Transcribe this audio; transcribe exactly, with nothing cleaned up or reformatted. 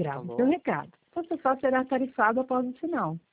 Grave Tá seu bom. recado. Você só será tarifado após o sinal.